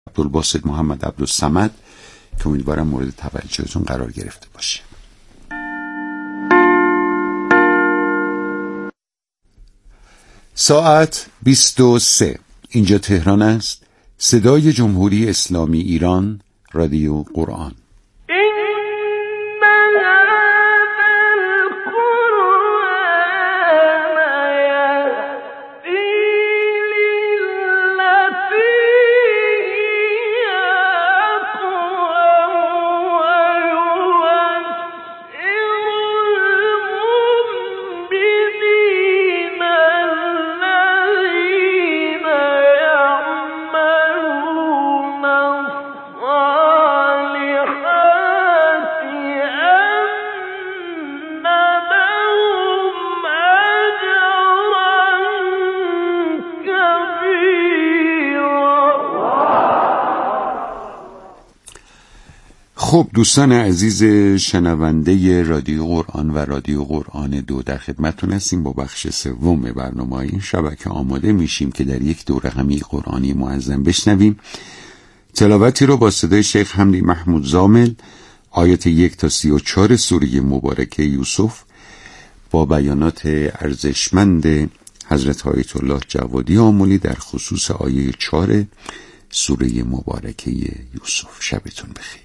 عبدالباسط محمد عبدالصمد که امیدوارم مورد توجهتون قرار گرفته باشه. ساعت 23 اینجا تهران است. صدای جمهوری اسلامی ایران، رادیو قرآن. خب دوستان عزیز شنونده رادیو قرآن و رادیو قرآن 2 در خدمتتون هستیم با بخش سوم برنامه این شبکه. آماده میشیم که در یک دوره همی قرآنی معظم بشنویم. تلاوتی رو با صدای شیخ حمدی محمود زامل، آیات 1 تا 34 سوره مبارکه یوسف با بیانات ارزشمند حضرت آیت الله جوادی آملی در خصوص آیه 4 سوره مبارکه یوسف. شبتون بخیر.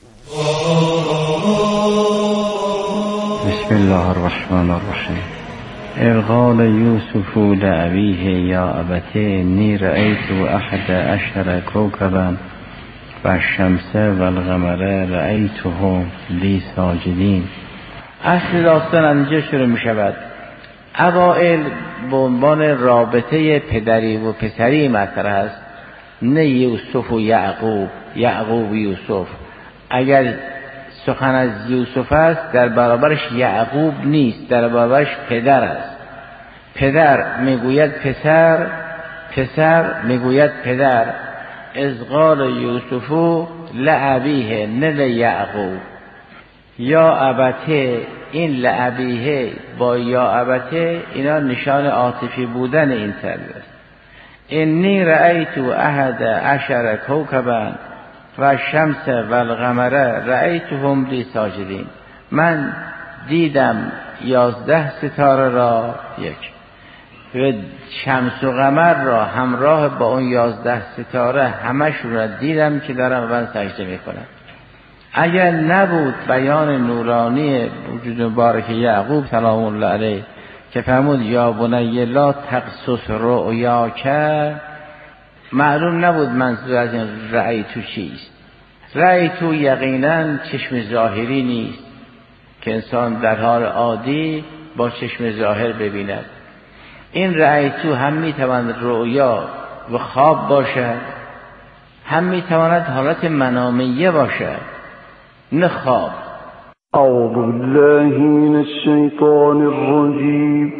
بسم الله الرحمن الرحیم. اذ قال یوسف لأبیه یا ابتی انی رأیت 11 کوکبا والشمس والقمر رأیتهم لی ساجدین. اصل داستان از اینجا شروع می شود. اوائل به عنوان رابطه پدری و پسری مطرح است، نه یوسف و یعقوب، یعقوب و یوسف. اگر سخن از یوسف است در برابرش یعقوب نیست، در برابرش پدر است. پدر میگوید پسر، پسر میگوید پدر. اذ قال یوسف لأبیه نه لیعقوب. یا ابته، این لأبیه با یا ابته اینا نشان عاطفی بودن این تربیت است. انی رأیت 11 کوکبا و شمس و القمر رأیتهم لی ساجدین. من دیدم 11 ستاره را، یک، و شمس و قمر را همراه با اون 11 ستاره همشون را دیدم که دارم من سجده میکنم. اگر نبود بیان نورانی وجود مبارک یعقوب سلام الله علیه که فرمود یا بنی لا تقصص رؤیاک، معلوم نبود منظور از این رأی تو چیست. رأی تو یقینا چشم ظاهری نیست که انسان در حال عادی با چشم ظاهر ببیند. این رأی تو هم میتواند رؤیا و خواب باشد، هم میتواند حالت منامیه باشد، نه خواب. اعوذ بالله من الشیطان الرجیم.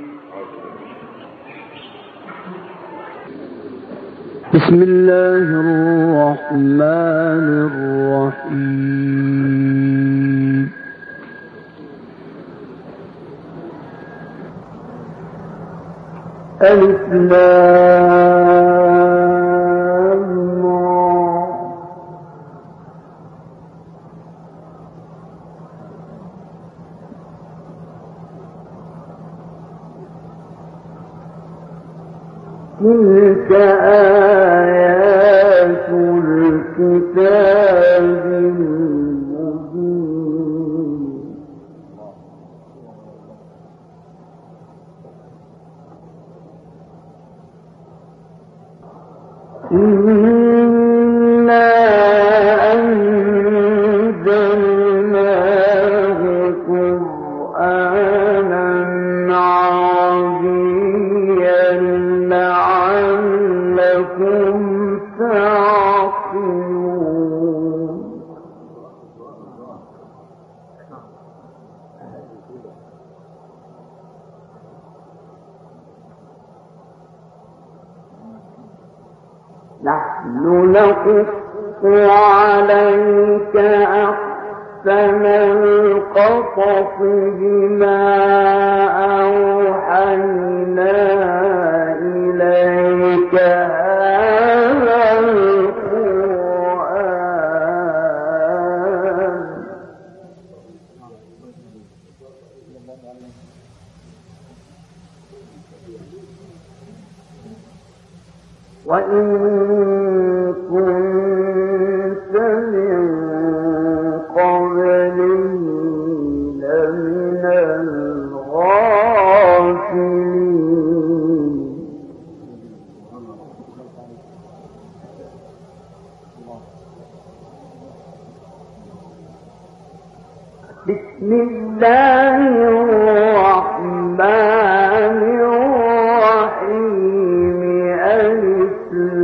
بسم الله الرحمن الرحیم. الف لام را. تلك آیات الكتاب المبین. إنا أنزلناه قرآنا عربيا لعلكم تعقلون. نحن نقص عليك أحسن القصص بما أوحينا إليك هذا القرآن بسم الله الرحمن الرحيم ألف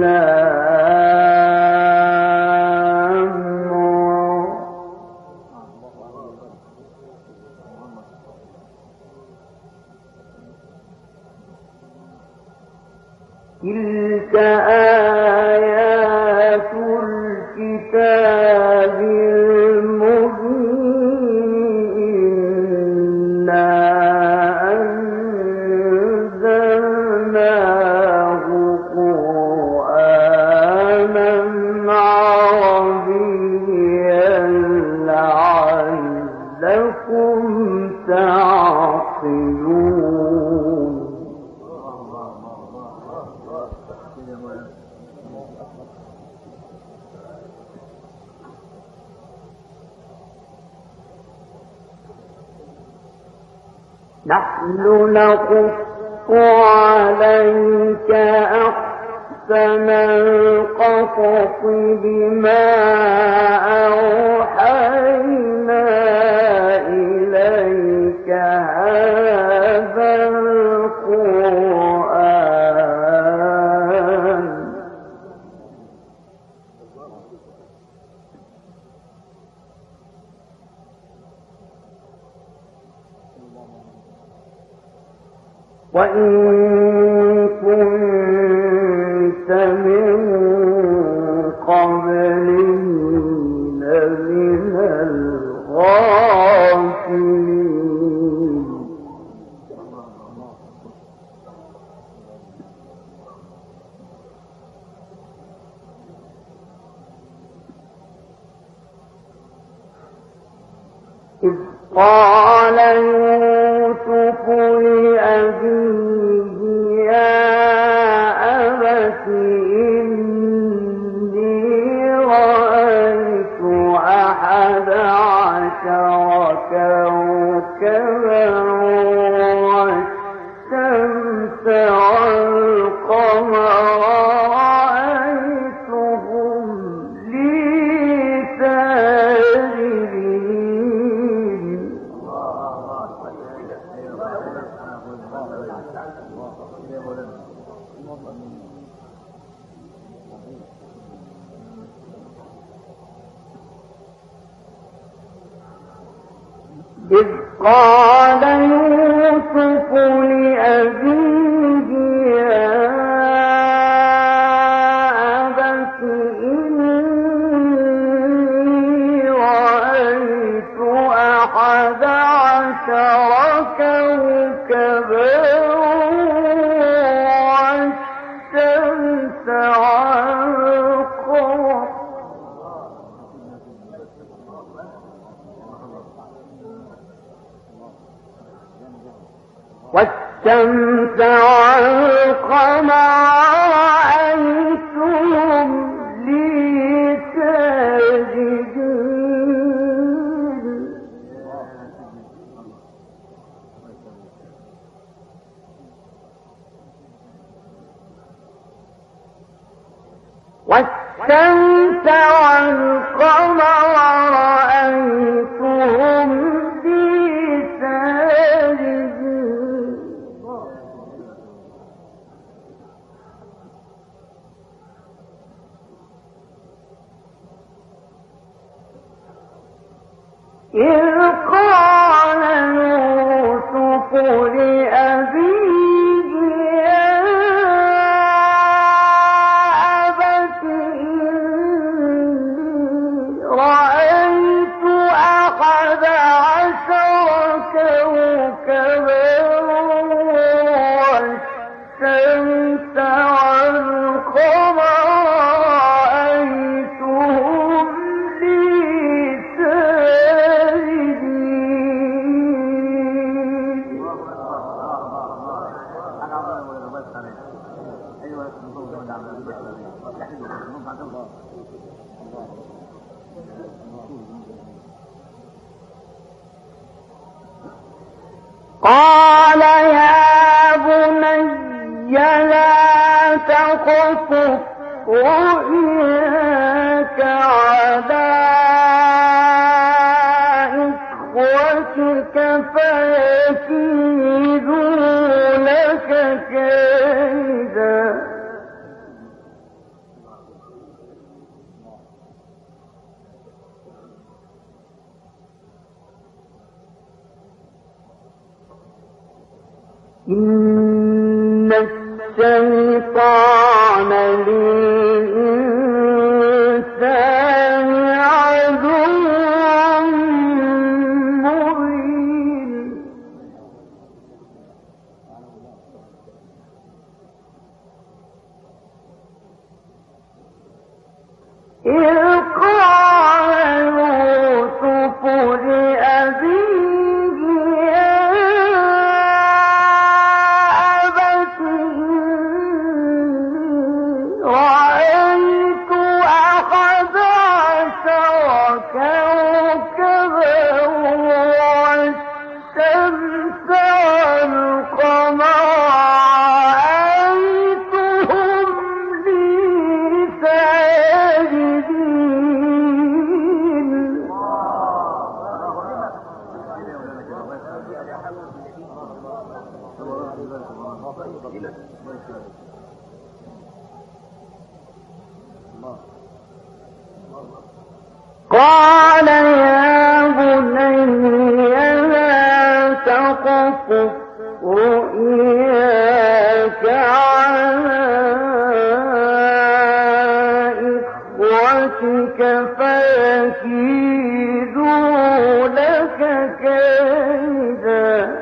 لام تلك آيات الكتاب المبين أنزلناه قرآنا عربيا لعلكم تعقلون نحن نقص عليك أحسن القصص بما أوحينا إليك هذا القرآن وإن كنت من قبله لمن الغافلين إذ قال يوسف لأبيه يا أبت إني رأيت 11 كوكبا والشمس والقمر رأيتهم لي ساجدين إذ قال يوسف لأبيه يا أبت إني رأيت 11 كوكبا والشمس والقمر رأيتهم لي ساجدين والشمس والقمر رأيتهم لي ساجدين إذ قال يوسف لأبيه يا أبت إني رأيت 11 كوكبا والشمس والقمر رأيتهم لي ساجدين قال يا بني لا تقصص رؤياك على إخوتك فيكيدوا لك كيدا إن الشيطان للإنسان عدو مبين إذ قال يوسف لأبيه رأيت أحد عشر كوكبا والشمس والقمر رأيتهم لي ساجدين قال يا بني لا تقصص رؤياك على إخوتك فيكيدوا لك كيدا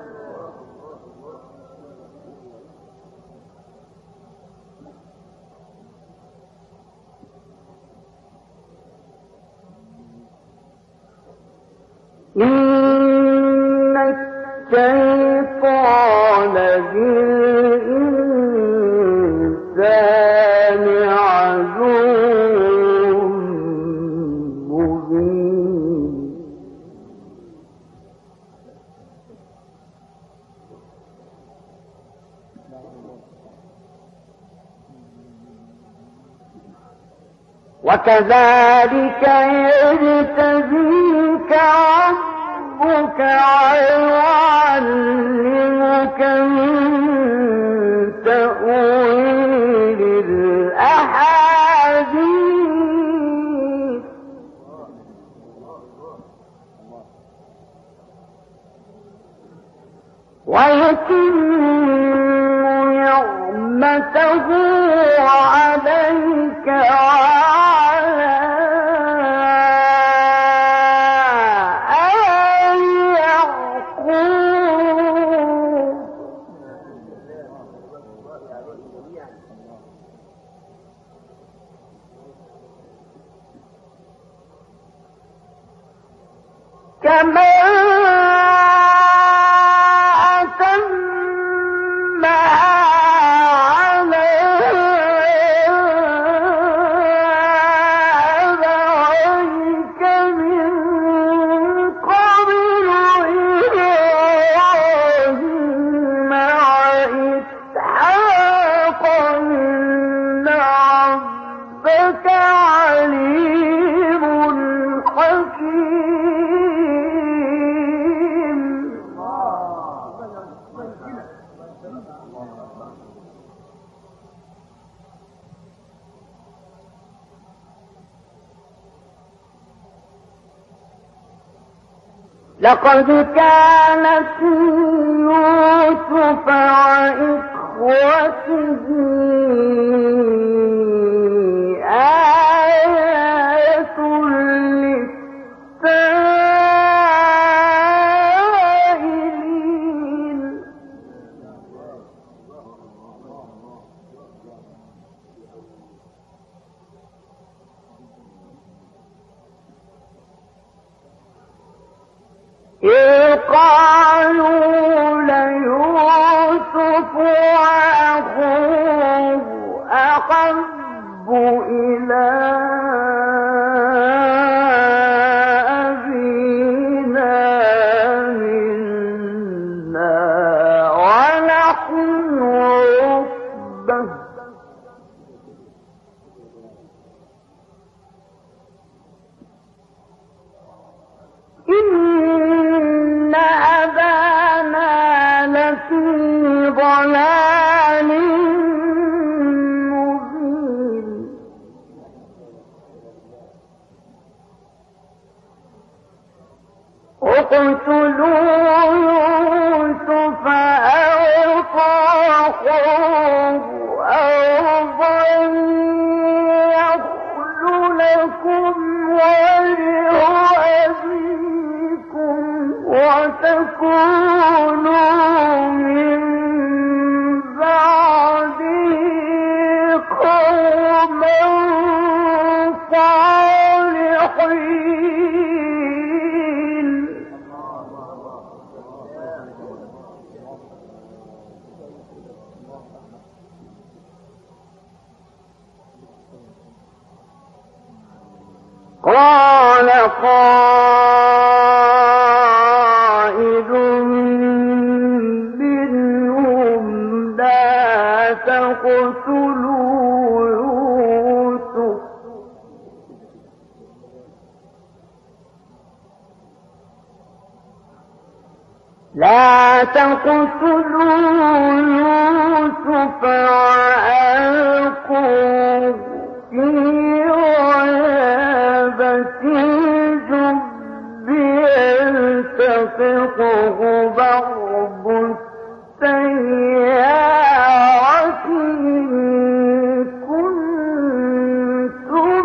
إن الشيطان للإنسان عدو مبين وكذلك يجتبيك ربك ويعلمك من تأويل الأحاديث ويتم نعمته عليك وعلى آل يعقوب كما لقد كانت يوسف وإخوته آية للسائلين إذ قالوا ليوسف وأخوه أحب إلى أبينا منا ونحن عصبة إن اقتلوا يوسف أو طرحوه أرضا يخل لكم وجه أبيكم وتكونوا من بعده قوما صالحين. قال قائل منهم لا تقتلوا يوسف وألقوه في غيابة الجب يلتقطه بعض السيارة إن كنتم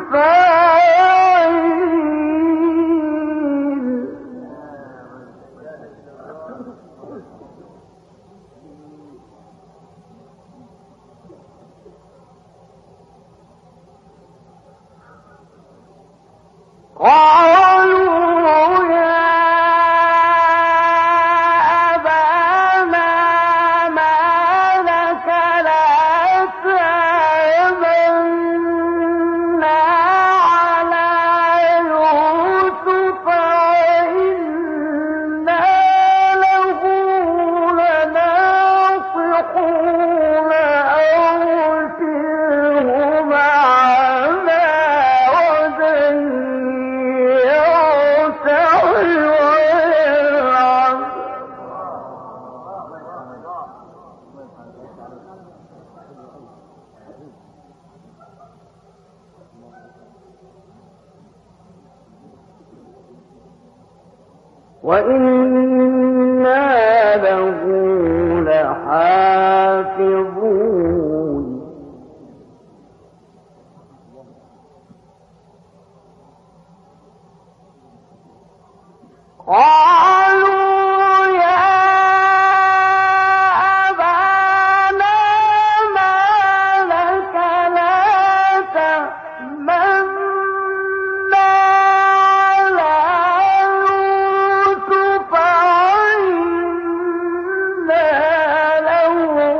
فاعلين. قالوا يا أبانا ما لك لا تأمنا على يوسف وإنا له لناصحون أرسله معنا غدا يرتع ويلعب. وإنا له لحافظون. قالوا يا أبانا ما لك لا تأمنا على يوسف وإنا له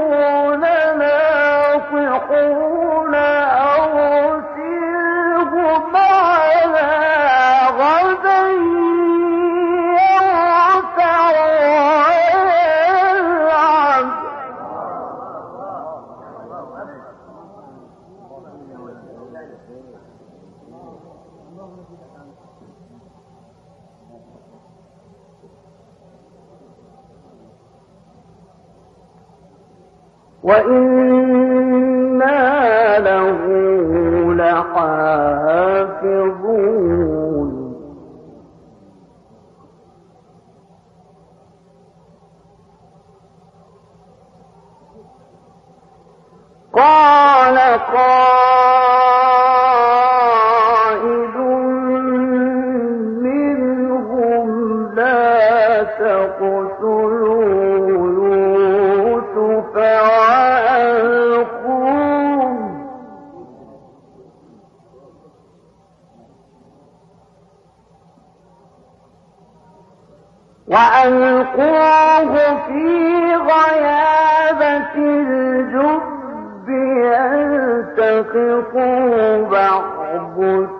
لناصحون أرسله معنا غدا يرتع ويلعب. وإنا له لحافظون. قال قائل منهم لا تقتلوا يوسف وألقوه في غيابة الجب يلتقطه بعض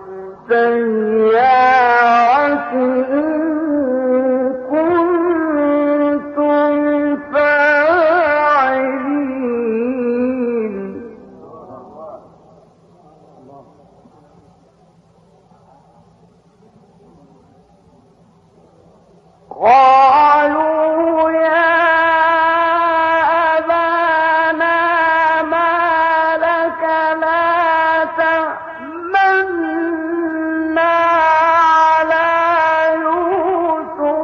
السيارة إن كنتم فاعلين. قالوا يا أبانا ما لك لا تأمنا على يوسف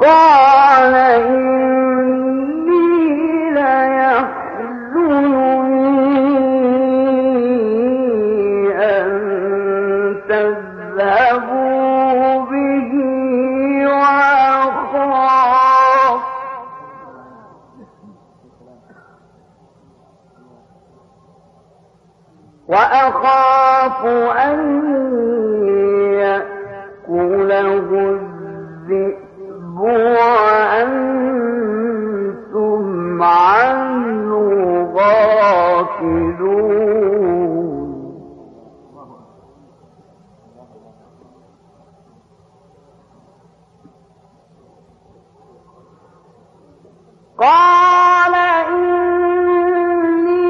قال إني ليحزنني أن تذهبوا به وأخاف أن يأكله الذئب وأنتم عنه غافلون. قال إني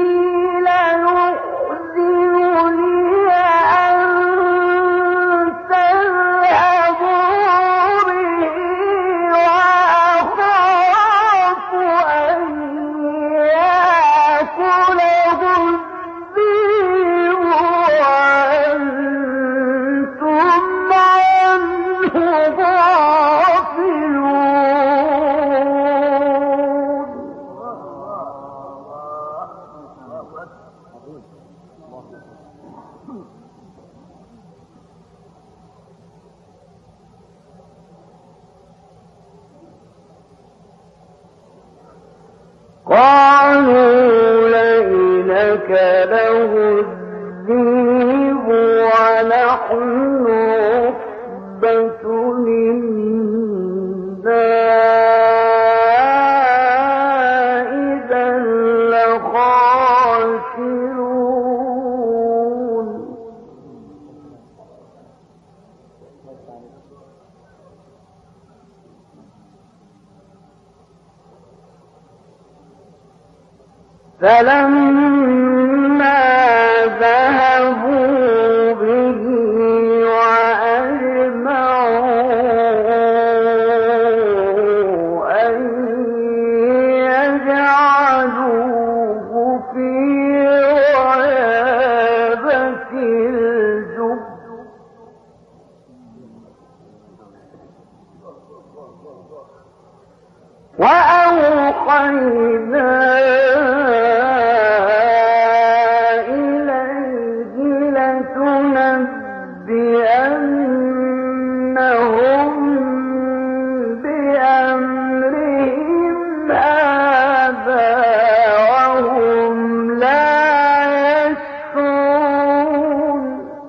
ليحزنني أن تذهبوا به وأخاف أن يأكله الذئب وأنتم عنه غافلون. قالوا لئن أكله الذئب ونحن عصبة إنا إذا لخاسرون. فلما ذهبوا به وأجمعوا أن يجعلوه في غيابة الجب وأوحينا إليه لتنبئنهم بأمرهم هذا وهم لا يشعرون.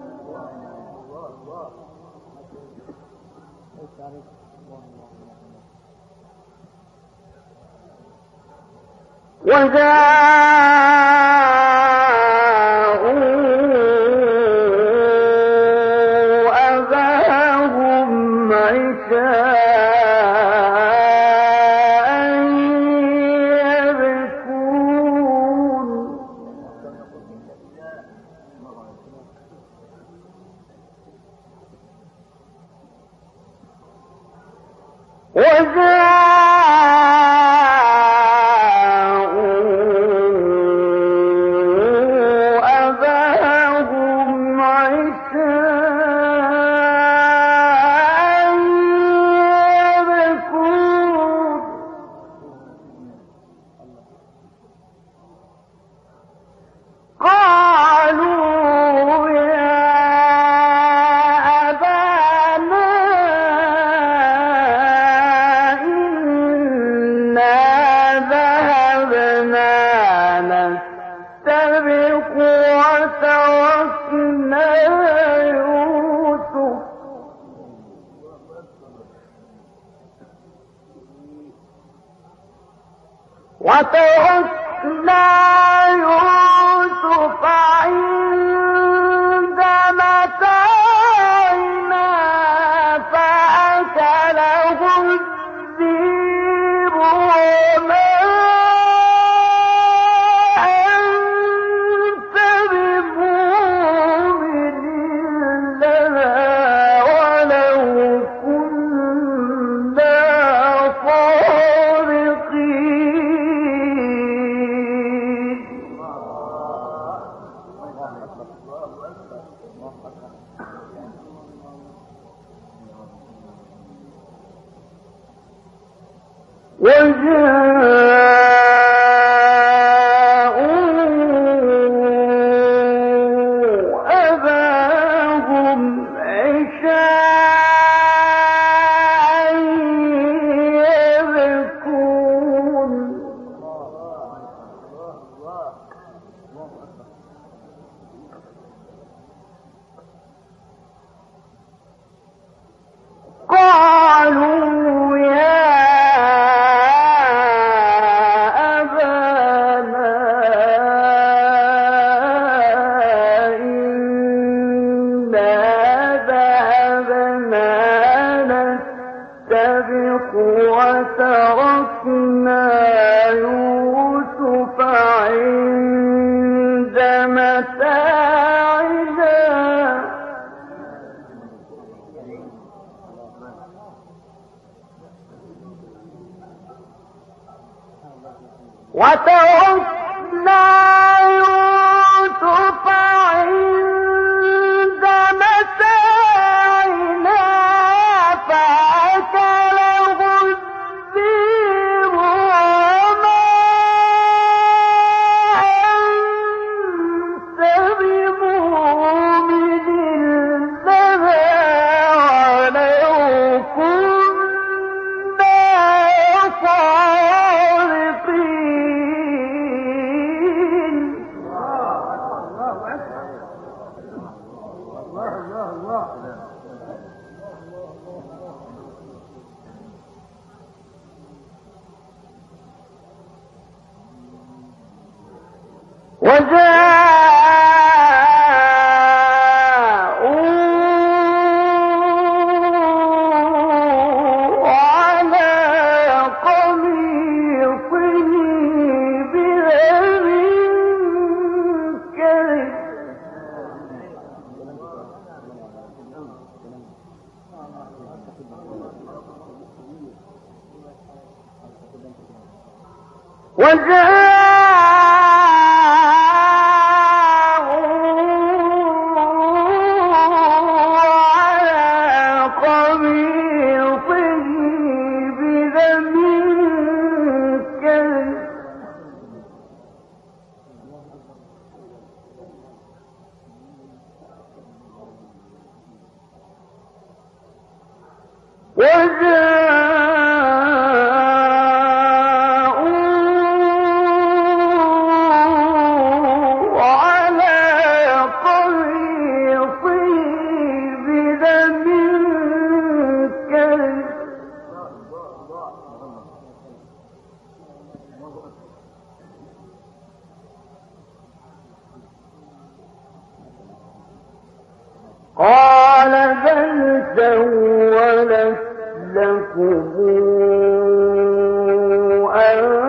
وجاءوا أباهم عشاء يبكون. قالوا يا أبانا إنا ذهبنا نستبق وتركنا يوسف عند متاعنا فأكله الذئب وما أنت بمؤمن لنا ولو كنا صادقين. أباهم عشاء يبكون قالوا يا أبانا إنا ذهبنا نستبق وتركنا يوسف عند متاعنا يوسف عند متاعنا فأكله الذئب وما أنت بمؤمن لنا ولو كنا صادقين. وجاءوا على قميصه بدم كذب قال بل سولت لكم